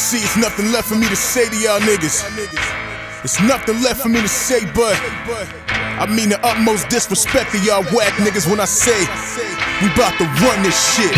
See, it's nothing left for me to say to y'all niggas. It's nothing left for me to say, but I mean the utmost disrespect to y'all whack niggas when I say we bout to run this shit.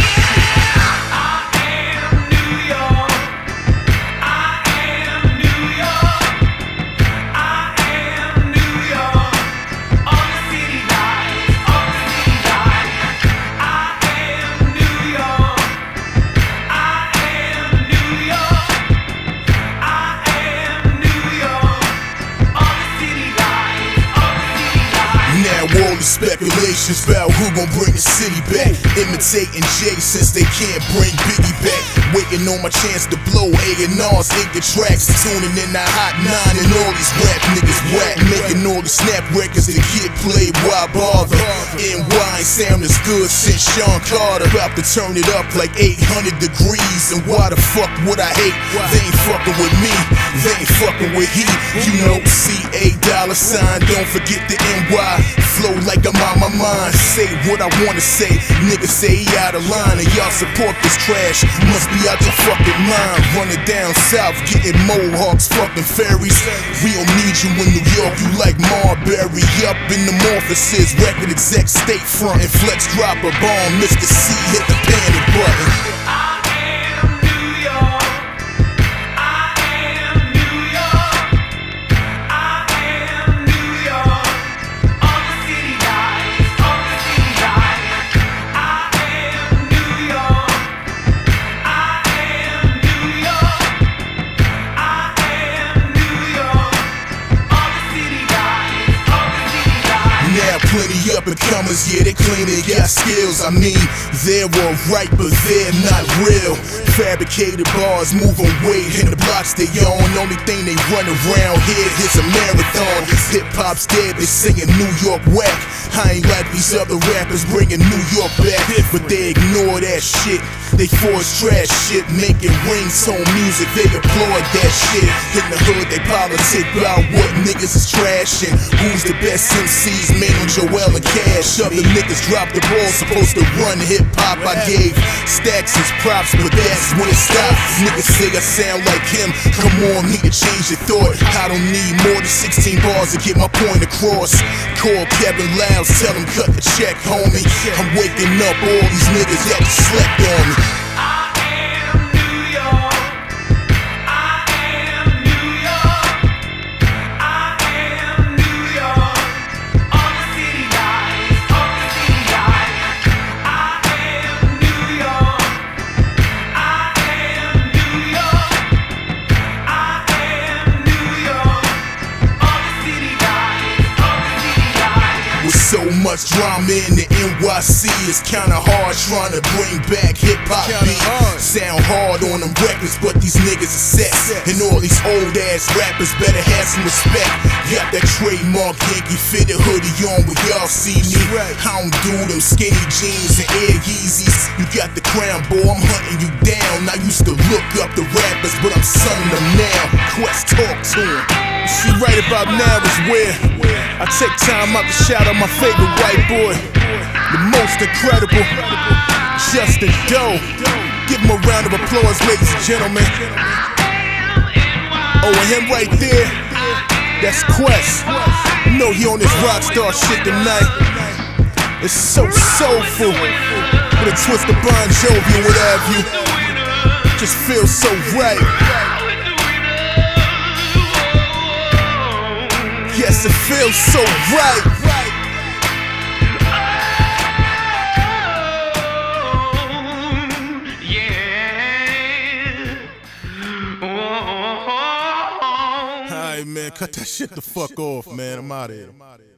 All these speculations about who gon' bring the city back. Imitating Jay since they can't bring Biggie back. Waiting on my chance to blow A&R's, Inca tracks. Tuning in that Hot 9 and all these rap niggas whack. Making all these snap records that get played, why bother? NY ain't sound as good since Sean Carter. About to turn it up like 800 degrees. And why the fuck would I hate? They ain't fucking with me, they ain't fucking with he. You know, CA $, don't forget the NY. Flow like I'm on my mind, say what I wanna say. Niggas say he out of line, and y'all support this trash. Must be out your fucking mind. Running down south, getting mohawks, fucking fairies. We don't need you in New York, you like Marbury. Up in the offices, record exec, state front, and Flex drop a bomb. Mr. C hit the panic button. Plenty up and comers, yeah, they claim they got skills. I mean, they're alright, but they're not real. Fabricated bars, moving weight in the blocks they own. Only thing they run around here is a marathon. Hip hop's dead, they singing New York whack. I ain't like these other rappers bringing New York back, but they ignore that shit. They force trash shit, making ringtone music. They applaud that shit. In the hood, they politic about what niggas is trashing. Who's the best MCs, man on Joel and Cash? Other niggas drop the ball, supposed to run hip hop. I gave Stacks his props, but that's when it stopped. Niggas say I sound like him. Come on, need to change your thought. I don't need more than 16 bars to get my point across. Call Kevin Lowndes, tell him cut the check, homie. I'm waking up all these niggas that slept on me. So much drama in the NYC, it's kinda hard trying to bring back hip-hop beat. Sound hard on them records, but these niggas are set. And all these old-ass rappers better have some respect. Got that trademark Yankee fitted hoodie on where y'all see me. I don't do them skinny jeans and Air Yeezys. You got the crown, boy, I'm hunting you down. I used to look up the rappers, but I'm sunning them now. Quest talk to them. See, right about now is where I take time out to shout out my favorite white boy, the most incredible, Justin Doe. Give him a round of applause, ladies and gentlemen. Oh, and him right there, that's Quest. You know he on this rock star shit tonight. It's so soulful, with a twist of Bon Jovi or what have you. Just feels so right. Yes, it feels so right. Alright, man, cut that shit the fuck off, man. I'm out of here.